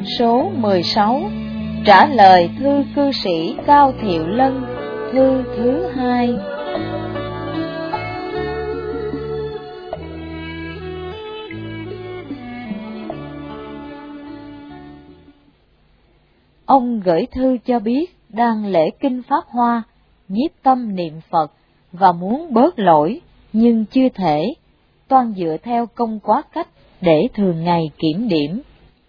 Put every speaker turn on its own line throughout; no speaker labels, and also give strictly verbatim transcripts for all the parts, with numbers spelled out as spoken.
Số mười sáu. Trả lời thư cư sĩ Cao Thiệu Lân, thư thứ hai. Ông gửi thư cho biết đang lễ kinh Pháp Hoa, nhiếp tâm niệm Phật và muốn bớt lỗi, nhưng chưa thể, toan dựa theo công quá cách để thường ngày kiểm điểm.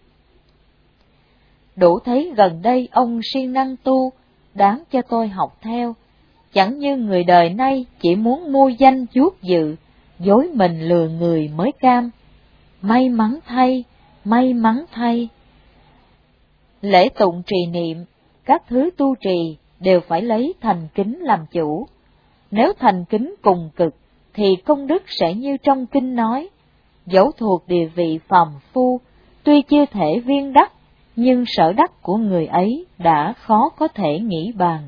Đủ thấy gần đây ông siêng năng tu, đáng cho tôi học theo, chẳng như người đời nay chỉ muốn mua danh chuốc dự, dối mình lừa người mới cam. May mắn thay, may mắn thay. Lễ tụng trì niệm, các thứ tu trì đều phải lấy thành kính làm chủ. Nếu thành kính cùng cực, thì công đức sẽ như trong kinh nói, dẫu thuộc địa vị phàm phu, tuy chưa thể viên đắc, nhưng sở đắc của người ấy đã khó có thể nghĩ bàn.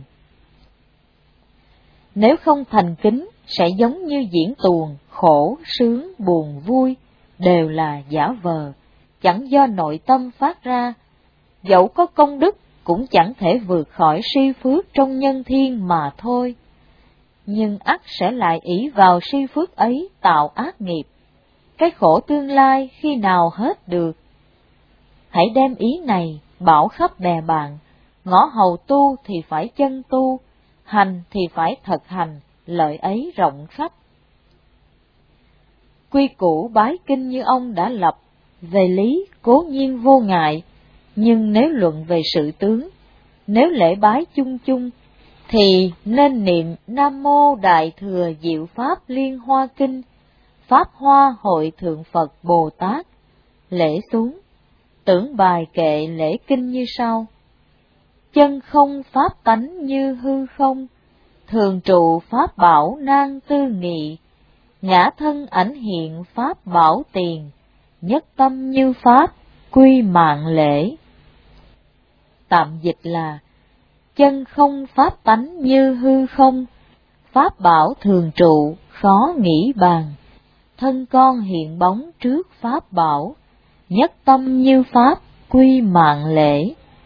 Nếu không thành kính, sẽ giống như diễn tuồng, khổ, sướng, buồn, vui, đều là giả vờ, chẳng do nội tâm phát ra. Dẫu có công đức, cũng chẳng thể vượt khỏi si phước trong nhân thiên mà thôi. Nhưng ắt sẽ lại ỷ vào si phước ấy tạo ác nghiệp. Cái khổ tương lai khi nào hết được? Hãy đem ý này bảo khắp bè bạn, ngõ hầu tu thì phải chân tu, hành thì phải thật hành, lợi ấy rộng khắp. Quy củ bái kinh như ông đã lập, về lý cố nhiên vô ngại, nhưng nếu luận về sự tướng, nếu lễ bái chung chung, thì nên niệm Nam Mô Đại Thừa Diệu Pháp Liên Hoa Kinh, Pháp Hoa Hội Thượng Phật Bồ Tát. Lễ xuống, tưởng bài kệ lễ kinh như sau: chân không pháp tánh như hư không, thường trụ pháp bảo nan tư nghị, ngã thân ảnh hiện pháp bảo tiền, nhất tâm như pháp quy mạng lễ. Tạm dịch là: chân không pháp tánh như hư không, pháp bảo thường trụ khó nghĩ bàn, thân con hiện bóng trước pháp bảo, nhất tâm như pháp quy mạng lễ.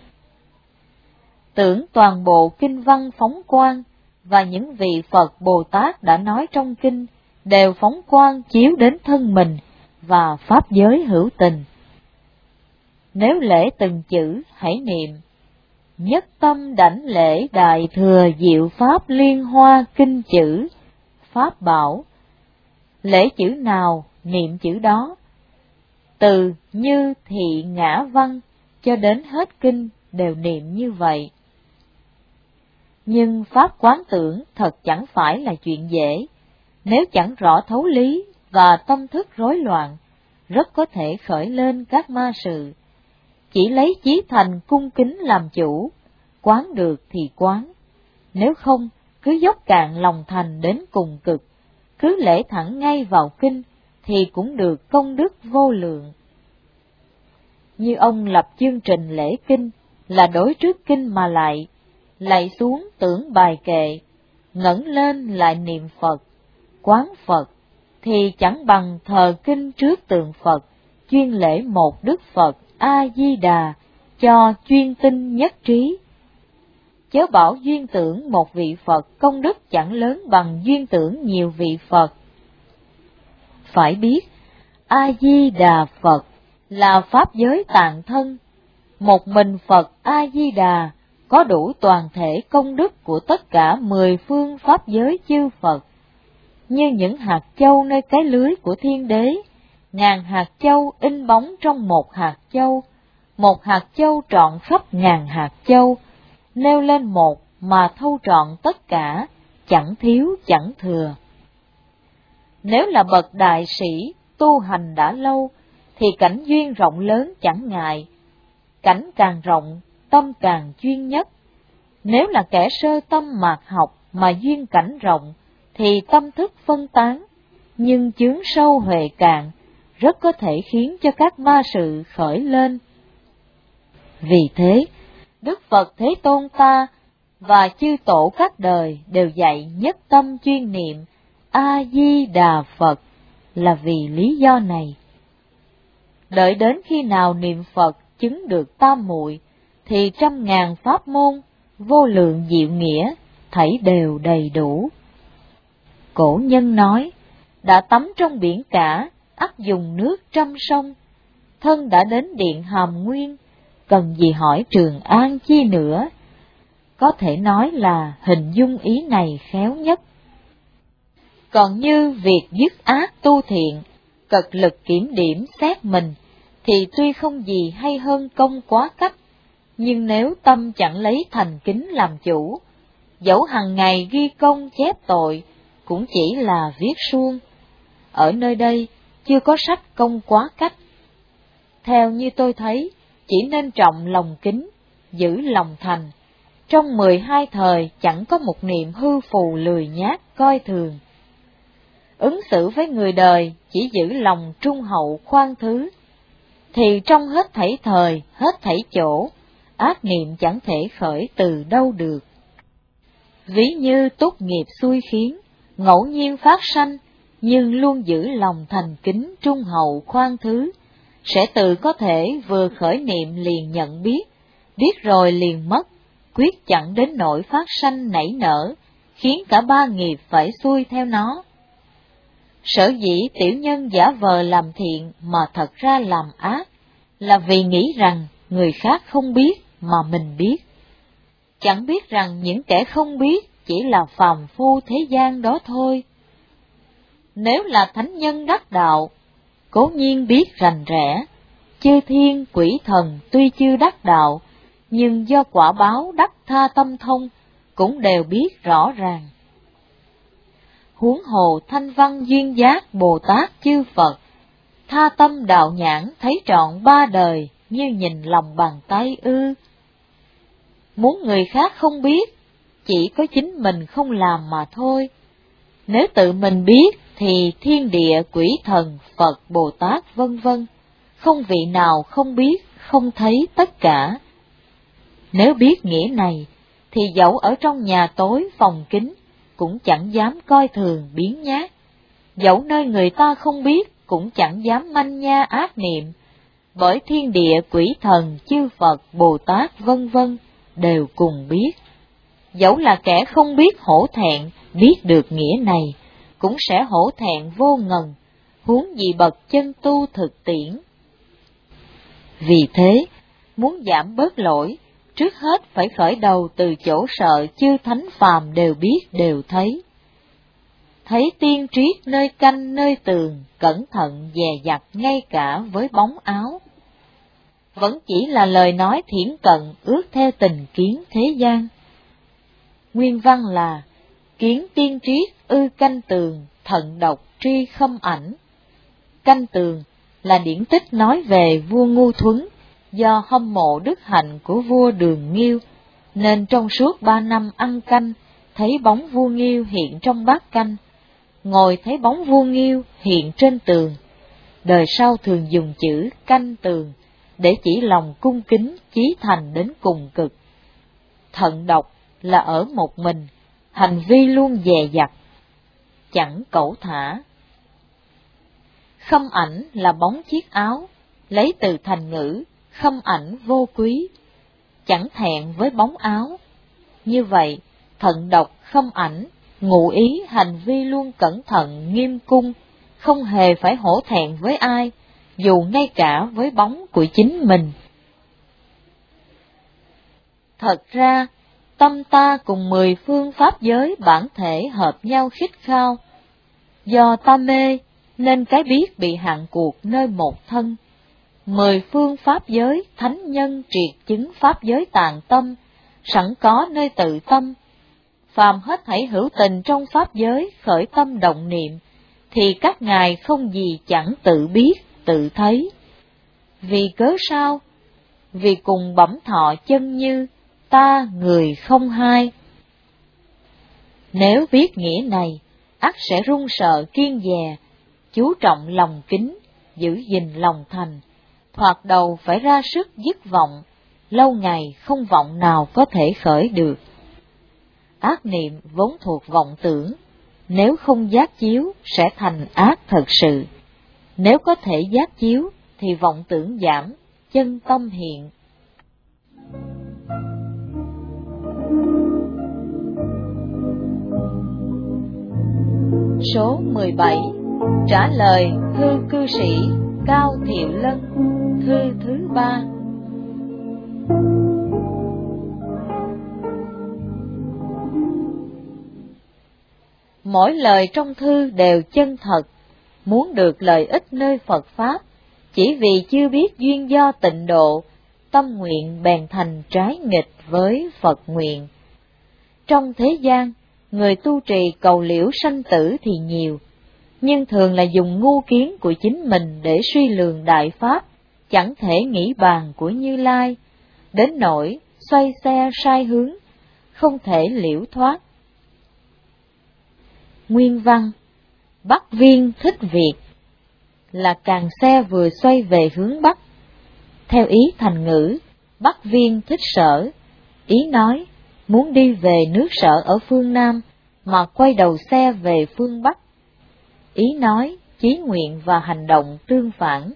Tưởng toàn bộ kinh văn phóng quang, và những vị Phật Bồ Tát đã nói trong kinh đều phóng quang chiếu đến thân mình và pháp giới hữu tình. Nếu lễ từng chữ, hãy niệm: nhất tâm đảnh lễ Đại Thừa Diệu Pháp Liên Hoa Kinh chữ, pháp bảo. Lễ chữ nào, niệm chữ đó. Từ như thị ngã văn cho đến hết kinh đều niệm như vậy. Nhưng pháp quán tưởng thật chẳng phải là chuyện dễ, nếu chẳng rõ thấu lý và tâm thức rối loạn, rất có thể khởi lên các ma sự. Chỉ lấy chí thành cung kính làm chủ, quán được thì quán, nếu không cứ dốc cạn lòng thành đến cùng cực, cứ lễ thẳng ngay vào kinh thì cũng được công đức vô lượng. Như ông lập chương trình lễ kinh là đối trước kinh mà lại, lạy xuống tưởng bài kệ, ngẩng lên lại niệm Phật, quán Phật, thì chẳng bằng thờ kinh trước tượng Phật, chuyên lễ một Đức Phật A-di-đà, cho chuyên tinh nhất trí. Chớ bảo duyên tưởng một vị Phật công đức chẳng lớn bằng duyên tưởng nhiều vị Phật. Phải biết, A-di-đà Phật là pháp giới tạng thân, một mình Phật A-di-đà có đủ toàn thể công đức của tất cả mười phương pháp giới chư Phật, như những hạt châu nơi cái lưới của thiên đế, ngàn hạt châu in bóng trong một hạt châu, một hạt châu trọn khắp ngàn hạt châu, nêu lên một mà thâu trọn tất cả, chẳng thiếu chẳng thừa. Nếu là bậc đại sĩ, tu hành đã lâu, thì cảnh duyên rộng lớn chẳng ngại, cảnh càng rộng, tâm càng chuyên nhất. Nếu là kẻ sơ tâm mạt học mà duyên cảnh rộng, thì tâm thức phân tán, nhưng chướng sâu huệ cạn, rất có thể khiến cho các ma sự khởi lên. Vì thế, Đức Phật Thế Tôn ta và chư tổ các đời đều dạy nhất tâm chuyên niệm A-di-đà Phật là vì lý do này. Đợi đến khi nào niệm Phật chứng được tam muội, thì trăm ngàn pháp môn, vô lượng diệu nghĩa, thảy đều đầy đủ. Cổ nhân nói, đã tắm trong biển cả, ắt dùng nước trăm sông, thân đã đến điện Hàm Nguyên, cần gì hỏi Trường An chi nữa. Có thể nói là hình dung ý này khéo nhất. Còn như việc dứt ác tu thiện, cật lực kiểm điểm xét mình, thì tuy không gì hay hơn công quá cách, nhưng nếu tâm chẳng lấy thành kính làm chủ, dẫu hàng ngày ghi công chép tội, cũng chỉ là viết suông. Ở nơi đây chưa có sách công quá cách. Theo như tôi thấy, chỉ nên trọng lòng kính, giữ lòng thành. Trong mười hai thời chẳng có một niệm hư phù lười nhác coi thường. Ứng xử với người đời chỉ giữ lòng trung hậu khoan thứ, thì trong hết thảy thời, hết thảy chỗ, ác niệm chẳng thể khởi từ đâu được. Ví như túc nghiệp xui khiến, ngẫu nhiên phát sanh, nhưng luôn giữ lòng thành kính trung hậu khoan thứ, sẽ tự có thể vừa khởi niệm liền nhận biết, biết rồi liền mất, quyết chẳng đến nỗi phát sanh nảy nở, khiến cả ba nghiệp phải xuôi theo nó. Sở dĩ tiểu nhân giả vờ làm thiện mà thật ra làm ác, là vì nghĩ rằng người khác không biết mà mình biết. Chẳng biết rằng những kẻ không biết chỉ là phàm phu thế gian đó thôi. Nếu là thánh nhân đắc đạo, cố nhiên biết rành rẽ, chư thiên quỷ thần tuy chưa đắc đạo, nhưng do quả báo đắc tha tâm thông, cũng đều biết rõ ràng. Huống hồ thanh văn duyên giác Bồ Tát chư Phật, tha tâm đạo nhãn thấy trọn ba đời, như nhìn lòng bàn tay ư. Muốn người khác không biết, chỉ có chính mình không làm mà thôi. Nếu tự mình biết, thì thiên địa quỷ thần Phật Bồ Tát vân vân, không vị nào không biết, không thấy tất cả. Nếu biết nghĩa này, thì dẫu ở trong nhà tối phòng kín, cũng chẳng dám coi thường biếng nhác. Dẫu nơi người ta không biết, cũng chẳng dám manh nha ác niệm, bởi thiên địa quỷ thần chư Phật Bồ Tát vân vân đều cùng biết. Dẫu là kẻ không biết hổ thẹn, biết được nghĩa này, cũng sẽ hổ thẹn vô ngần, huống gì bậc chân tu thực tiễn. Vì thế, muốn giảm bớt lỗi, trước hết phải khởi đầu từ chỗ sợ chư thánh phàm đều biết đều thấy. Thấy tiên triết nơi canh nơi tường, cẩn thận dè dặt ngay cả với bóng áo. Vẫn chỉ là lời nói thiển cận ước theo tình kiến thế gian. Nguyên văn là, kiến tiên triết ư canh tường, thận độc tri khâm ảnh. Canh tường là điển tích nói về vua Ngu Thuấn, do hâm mộ đức hạnh của vua Đường Nghiêu, nên trong suốt ba năm ăn canh, thấy bóng vua Nghiêu hiện trong bát canh, ngồi thấy bóng vua Nghiêu hiện trên tường. Đời sau thường dùng chữ canh tường, để chỉ lòng cung kính chí thành đến cùng cực. Thận độc là ở một mình, hành vi luôn dè dặt, chẳng cẩu thả. Khâm ảnh là bóng chiếc áo, lấy từ thành ngữ, khâm ảnh vô quý, chẳng thẹn với bóng áo. Như vậy, thận độc khâm ảnh, ngụ ý hành vi luôn cẩn thận nghiêm cung, không hề phải hổ thẹn với ai, dù ngay cả với bóng của chính mình. Thật ra, tâm ta cùng mười phương pháp giới bản thể hợp nhau khít khao. Do ta mê, nên cái biết bị hạn cuộc nơi một thân. Mười phương pháp giới, thánh nhân triệt chứng pháp giới tàn tâm, sẵn có nơi tự tâm. Phàm hết thảy hữu tình trong pháp giới khởi tâm động niệm, thì các ngài không gì chẳng tự biết, tự thấy. Vì cớ sao? Vì cùng bẩm thọ chân như, ta người không hai. Nếu biết nghĩa này, ắt sẽ run sợ kiên dè, chú trọng lòng kính, giữ gìn lòng thành, thoạt đầu phải ra sức dứt vọng, lâu ngày không vọng nào có thể khởi được. Ác niệm vốn thuộc vọng tưởng, nếu không giác chiếu sẽ thành ác thật sự. Nếu có thể giác chiếu thì vọng tưởng giảm, chân tâm hiện. Số mười bảy. Trả lời thư cư sĩ Cao Thiệu Lân, thư thứ ba. Mỗi lời trong thư đều chân thật, muốn được lợi ích nơi Phật Pháp, chỉ vì chưa biết duyên do tịnh độ, tâm nguyện bèn thành trái nghịch với Phật nguyện. Trong thế gian, người tu trì cầu liễu sanh tử thì nhiều, nhưng thường là dùng ngu kiến của chính mình để suy lường đại pháp, chẳng thể nghĩ bàn của Như Lai, đến nỗi xoay xe sai hướng, không thể liễu thoát. Nguyên văn: Bắc Viên thích Việt là càng xe vừa xoay về hướng Bắc. Theo ý thành ngữ, Bắc Viên thích Sở, ý nói muốn đi về nước Sở ở phương Nam mà quay đầu xe về phương Bắc. Ý nói chí nguyện và hành động tương phản.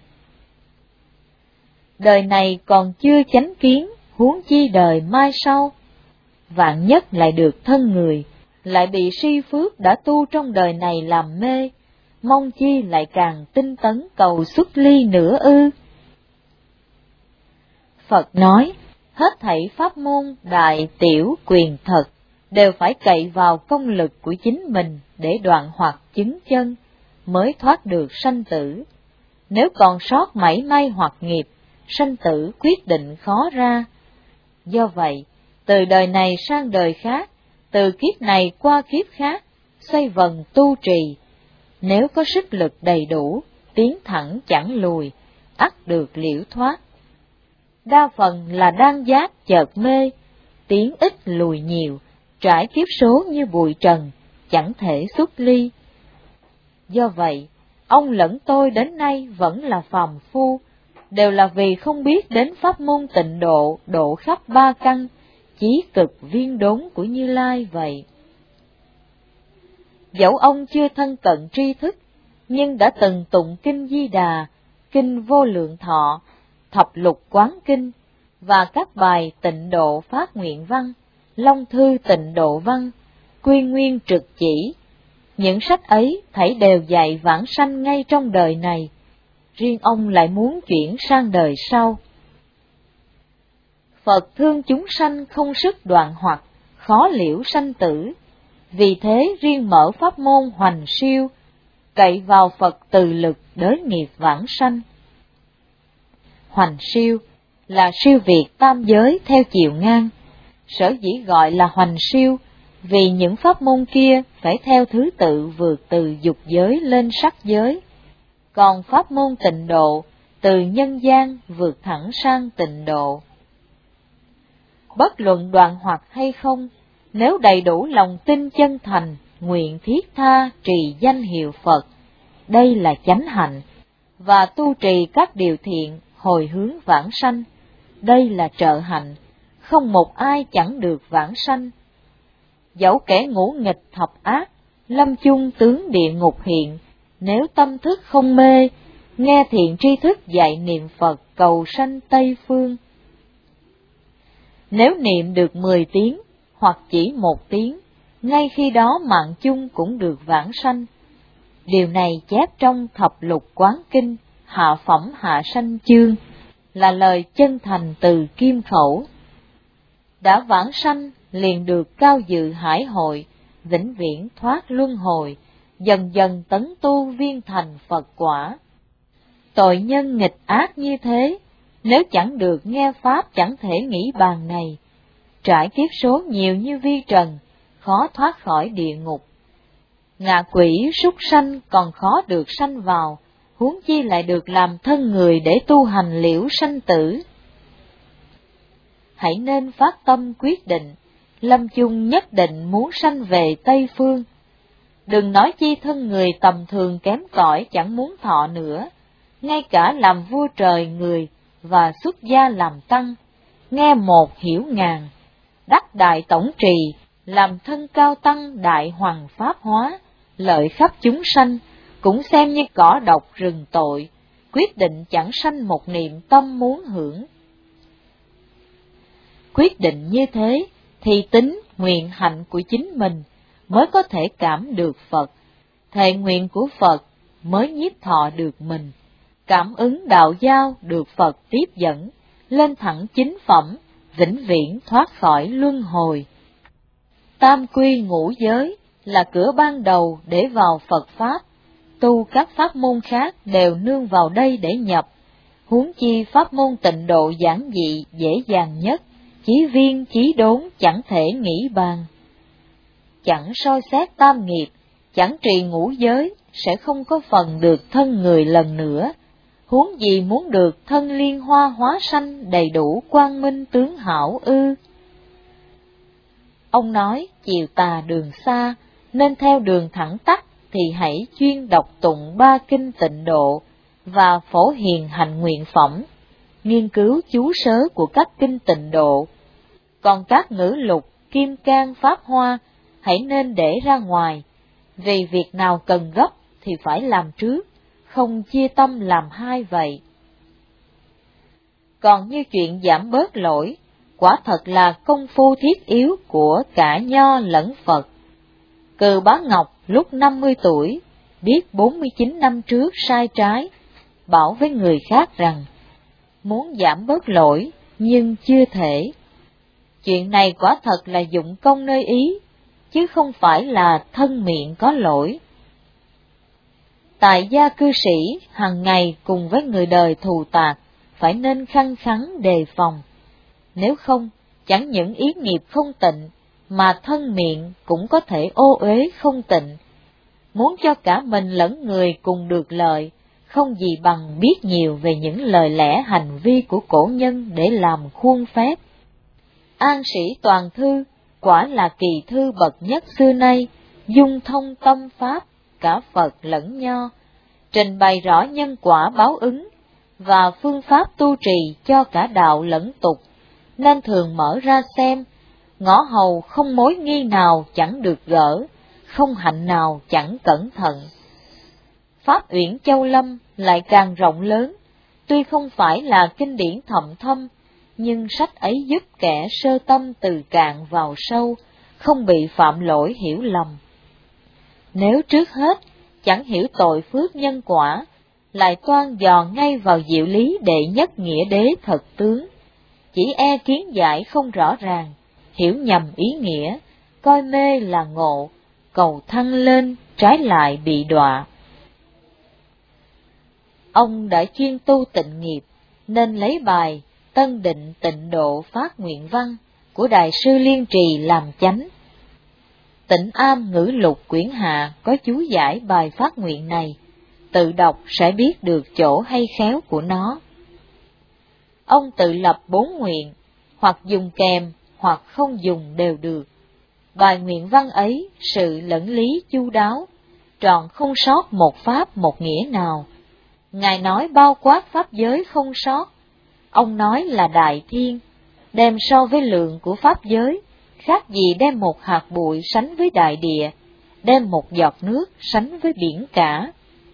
Đời này còn chưa chánh kiến, huống chi đời mai sau. Vạn nhất lại được thân người, lại bị si phước đã tu trong đời này làm mê, mong chi lại càng tinh tấn cầu xuất ly nữa ư. Phật nói, hết thảy pháp môn đại tiểu quyền thật, đều phải cậy vào công lực của chính mình để đoạn hoặc chứng chân, mới thoát được sanh tử. Nếu còn sót mảy may hoặc nghiệp, sanh tử quyết định khó ra. Do vậy, từ đời này sang đời khác, từ kiếp này qua kiếp khác, xoay vần tu trì, nếu có sức lực đầy đủ, tiến thẳng chẳng lùi, ắt được liễu thoát. Đa phần là đang giác chợt mê, tiến ít lùi nhiều, trải kiếp số như bụi trần, chẳng thể xuất ly. Do vậy, ông lẫn tôi đến nay vẫn là phàm phu, đều là vì không biết đến pháp môn tịnh độ, độ khắp ba căn, chí cực viên đốn của Như Lai vậy. Dẫu ông chưa thân cận tri thức, nhưng đã từng tụng kinh Di Đà, kinh Vô Lượng Thọ, Thập Lục Quán Kinh và các bài tịnh độ phát nguyện văn, Long Thư tịnh độ văn, Quy Nguyên trực chỉ. Những sách ấy thảy đều dạy vãng sanh ngay trong đời này, riêng ông lại muốn chuyển sang đời sau. Phật thương chúng sanh không sức đoạn hoặc, khó liễu sanh tử, vì thế riêng mở pháp môn hoành siêu, cậy vào Phật từ lực đới nghiệp vãng sanh. Hoành siêu là siêu việt tam giới theo chiều ngang, sở dĩ gọi là hoành siêu, vì những pháp môn kia phải theo thứ tự vượt từ dục giới lên sắc giới, còn pháp môn tịnh độ từ nhân gian vượt thẳng sang tịnh độ. Bất luận đoạn hoặc hay không, nếu đầy đủ lòng tin chân thành, nguyện thiết tha trì danh hiệu Phật, đây là chánh hạnh, và tu trì các điều thiện hồi hướng vãng sanh, đây là trợ hạnh, không một ai chẳng được vãng sanh. Dẫu kẻ ngũ nghịch thập ác, lâm chung tướng địa ngục hiện, nếu tâm thức không mê, nghe thiện tri thức dạy niệm Phật cầu sanh Tây Phương. Nếu niệm được mười tiếng, hoặc chỉ một tiếng, ngay khi đó mạng chung cũng được vãng sanh. Điều này chép trong Thập Lục Quán Kinh, Hạ Phẩm Hạ Sanh Chương, là lời chân thành từ kim khẩu. Đã vãng sanh, liền được cao dự hải hội, vĩnh viễn thoát luân hồi, dần dần tấn tu viên thành Phật quả. Tội nhân nghịch ác như thế, nếu chẳng được nghe Pháp chẳng thể nghĩ bàn này, trải kiếp số nhiều như vi trần, khó thoát khỏi địa ngục. Ngạ quỷ súc sanh còn khó được sanh vào, huống chi lại được làm thân người để tu hành liễu sanh tử. Hãy nên phát tâm quyết định, lâm chung nhất định muốn sanh về Tây Phương. Đừng nói chi thân người tầm thường kém cỏi chẳng muốn thọ nữa, ngay cả làm vua trời người và xuất gia làm tăng, nghe một hiểu ngàn, đắc đại tổng trì, làm thân cao tăng đại hoàng pháp hóa, lợi khắp chúng sanh, cũng xem như cỏ độc rừng tội, quyết định chẳng sanh một niệm tâm muốn hưởng. Quyết định như thế, thì tính nguyện hạnh của chính mình mới có thể cảm được Phật, thệ nguyện của Phật mới nhiếp thọ được mình, cảm ứng đạo giao được Phật tiếp dẫn, lên thẳng chính phẩm, vĩnh viễn thoát khỏi luân hồi. Tam quy ngũ giới là cửa ban đầu để vào Phật Pháp, tu các pháp môn khác đều nương vào đây để nhập, huống chi pháp môn tịnh độ giản dị dễ dàng nhất, chí viên chí đốn chẳng thể nghĩ bàn. Chẳng soi xét tam nghiệp, chẳng trì ngũ giới, sẽ không có phần được thân người lần nữa, huống gì muốn được thân liên hoa hóa sanh đầy đủ quang minh tướng hảo ư. Ông nói chiều tà đường xa, nên theo đường thẳng tắp thì hãy chuyên đọc tụng ba kinh tịnh độ và phổ hiền hành nguyện phẩm, nghiên cứu chú sớ của các kinh tịnh độ. Còn các ngữ lục, kim cang, pháp hoa, hãy nên để ra ngoài, vì việc nào cần gấp thì phải làm trước, không chia tâm làm hai vậy. Còn như chuyện giảm bớt lỗi, quả thật là công phu thiết yếu của cả Nho lẫn Phật. Cừ Bá Ngọc lúc năm mươi tuổi, biết bốn mươi chín năm trước sai trái, bảo với người khác rằng, muốn giảm bớt lỗi, nhưng chưa thể. Chuyện này quả thật là dụng công nơi ý, chứ không phải là thân miệng có lỗi. Tại gia cư sĩ hàng ngày cùng với người đời thù tạc, phải nên khăng khắng đề phòng. Nếu không, chẳng những ý nghiệp không tịnh, mà thân miệng cũng có thể ô uế không tịnh. Muốn cho cả mình lẫn người cùng được lợi, không gì bằng biết nhiều về những lời lẽ hành vi của cổ nhân để làm khuôn phép. An Sĩ Toàn Thư quả là kỳ thư bậc nhất xưa nay, dung thông tâm pháp, cả Phật lẫn Nho, trình bày rõ nhân quả báo ứng, và phương pháp tu trì cho cả đạo lẫn tục, nên thường mở ra xem, ngõ hầu không mối nghi nào chẳng được gỡ, không hạnh nào chẳng cẩn thận. Pháp Uyển Châu Lâm lại càng rộng lớn, tuy không phải là kinh điển thậm thâm, nhưng sách ấy giúp kẻ sơ tâm từ cạn vào sâu, không bị phạm lỗi hiểu lầm. Nếu trước hết chẳng hiểu tội phước nhân quả, lại toan dò ngay vào diệu lý đệ nhất nghĩa đế thật tướng, chỉ e kiến giải không rõ ràng, hiểu nhầm ý nghĩa, coi mê là ngộ, cầu thăng lên trái lại bị đọa. Ông đã chuyên tu tịnh nghiệp, nên lấy bài Tân Định Tịnh Độ Phát Nguyện Văn của Đại sư Liên Trì làm chánh. Tịnh Am Ngữ Lục quyển hạ có chú giải bài phát nguyện này, tự đọc sẽ biết được chỗ hay khéo của nó. Ông tự lập bốn nguyện, hoặc dùng kèm, hoặc không dùng đều được. Bài nguyện văn ấy sự lẫn lý chu đáo, trọn không sót một pháp một nghĩa nào. Ngài nói bao quát pháp giới không sót. Ông nói là đại thiên, đem so với lượng của pháp giới, khác gì đem một hạt bụi sánh với đại địa, đem một giọt nước sánh với biển cả.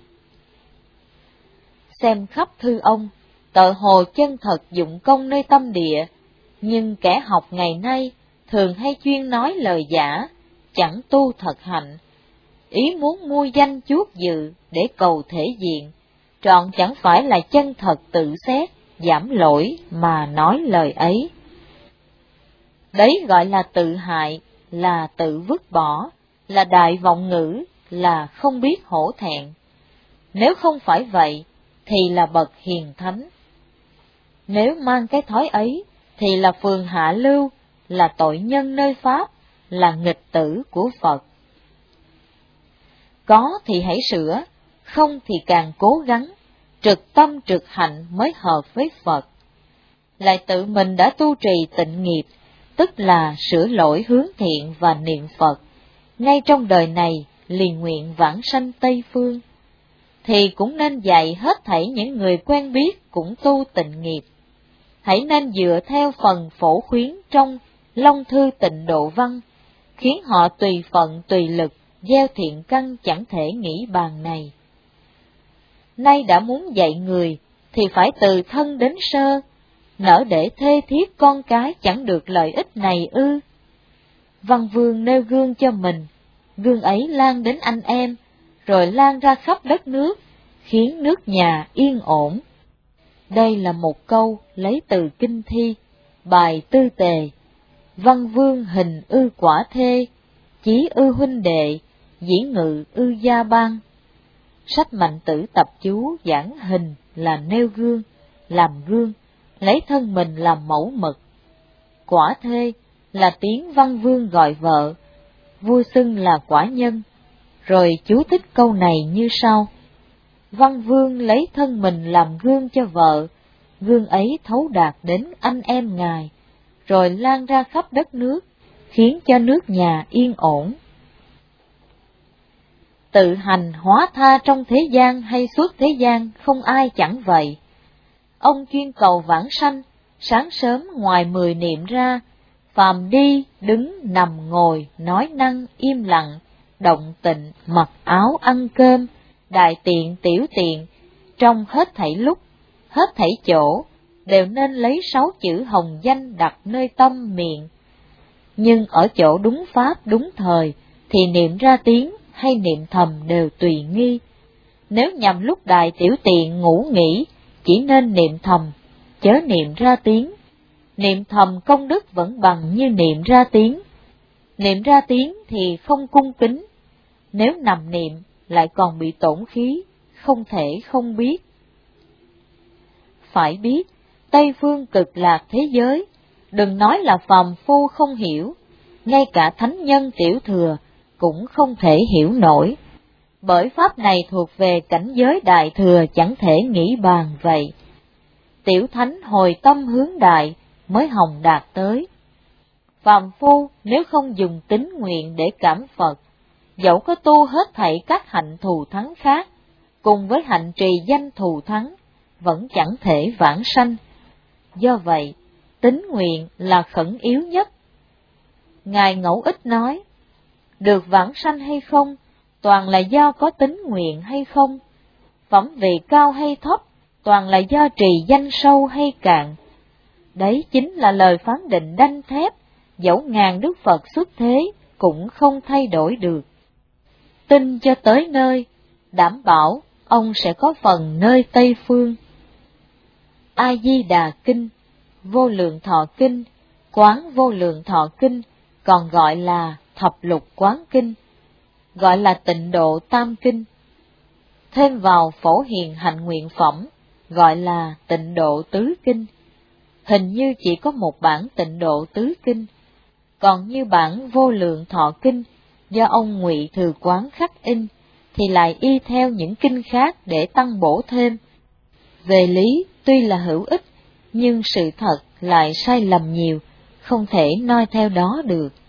Xem khắp thư ông, tự hồ chân thật dụng công nơi tâm địa, nhưng kẻ học ngày nay thường hay chuyên nói lời giả, chẳng tu thật hạnh, ý muốn mua danh chuốc dự để cầu thể diện, trọn chẳng phải là chân thật tự xét, giảm lỗi mà nói lời ấy. Đấy gọi là tự hại, là tự vứt bỏ, là đại vọng ngữ, là không biết hổ thẹn. Nếu không phải vậy, thì là bậc hiền thánh. Nếu mang cái thói ấy, thì là phường hạ lưu, là tội nhân nơi Pháp, là nghịch tử của Phật. Có thì hãy sửa, không thì càng cố gắng, trực tâm trực hạnh mới hợp với Phật. Lại tự mình đã tu trì tịnh nghiệp, tức là sửa lỗi hướng thiện và niệm Phật, ngay trong đời này liền nguyện vãng sanh Tây Phương, thì cũng nên dạy hết thảy những người quen biết cũng tu tịnh nghiệp. Hãy nên dựa theo phần phổ khuyến trong Long Thư Tịnh Độ Văn, khiến họ tùy phận tùy lực, gieo thiện căn chẳng thể nghĩ bàn này. nay đã muốn dạy người, thì phải từ thân đến sơ, nỡ để thê thiếp con cái chẳng được lợi ích này ư? Văn Vương nêu gương cho mình, gương ấy lan đến anh em, rồi lan ra khắp đất nước, khiến nước nhà yên ổn. Đây là một câu lấy từ Kinh Thi, bài Tư Tề. Văn Vương hình ư quả thê, chí ư huynh đệ, dĩ ngự ư gia bang. Sách Mạnh Tử tập chú giảng hình là nêu gương, làm gương, lấy thân mình làm mẫu mực. Quả thê là tiếng Văn Vương gọi vợ, vua xưng là quả nhân. Rồi chú thích câu này như sau: Văn Vương lấy thân mình làm gương cho vợ, gương ấy thấu đạt đến anh em ngài, rồi lan ra khắp đất nước, khiến cho nước nhà yên ổn. Tự hành hóa tha trong thế gian hay suốt thế gian, không ai chẳng vậy. Ông chuyên cầu vãng sanh, sáng sớm ngoài mười niệm ra, phàm đi, đứng, nằm, ngồi, nói năng, im lặng, động tịnh, mặc áo, ăn cơm, đại tiện, tiểu tiện, trong hết thảy lúc, hết thảy chỗ, đều nên lấy sáu chữ hồng danh đặt nơi tâm miệng. Nhưng ở chỗ đúng pháp, đúng thời, thì niệm ra tiếng hay niệm thầm đều tùy nghi. Nếu nhằm lúc đại tiểu tiện ngủ nghỉ, chỉ nên niệm thầm, chớ niệm ra tiếng. Niệm thầm công đức vẫn bằng như niệm ra tiếng. Niệm ra tiếng thì không cung kính, nếu nằm niệm lại còn bị tổn khí, không thể không biết. Phải biết, Tây phương cực lạc thế giới, đừng nói là phàm phu không hiểu, ngay cả thánh nhân tiểu thừa cũng không thể hiểu nổi. Bởi pháp này thuộc về cảnh giới đại thừa chẳng thể nghĩ bàn vậy. Tiểu thánh hồi tâm hướng đại mới hồng đạt tới. Phàm phu nếu không dùng tín nguyện để cảm Phật, dẫu có tu hết thảy các hạnh thù thắng khác, cùng với hạnh trì danh thù thắng, vẫn chẳng thể vãng sanh. Do vậy, tín nguyện là khẩn yếu nhất. Ngài Ngẫu Ích nói, được vãng sanh hay không, toàn là do có tín nguyện hay không. Phẩm vị cao hay thấp, toàn là do trì danh sâu hay cạn. Đấy chính là lời phán định đanh thép, dẫu ngàn Đức Phật xuất thế cũng không thay đổi được. Tin cho tới nơi, đảm bảo ông sẽ có phần nơi Tây Phương. A Di Đà Kinh, Vô Lượng Thọ Kinh, Quán Vô Lượng Thọ Kinh, còn gọi là Thập Lục Quán Kinh, gọi là Tịnh Độ Tam Kinh. Thêm vào Phổ Hiền Hạnh Nguyện Phẩm, gọi là Tịnh Độ Tứ Kinh. Hình như chỉ có một bản Tịnh Độ Tứ Kinh, còn như bản Vô Lượng Thọ Kinh do ông Ngụy Thừa Quán khắc in, thì lại y theo những kinh khác để tăng bổ thêm. Về lý tuy là hữu ích, nhưng sự thật lại sai lầm nhiều, không thể noi theo đó được.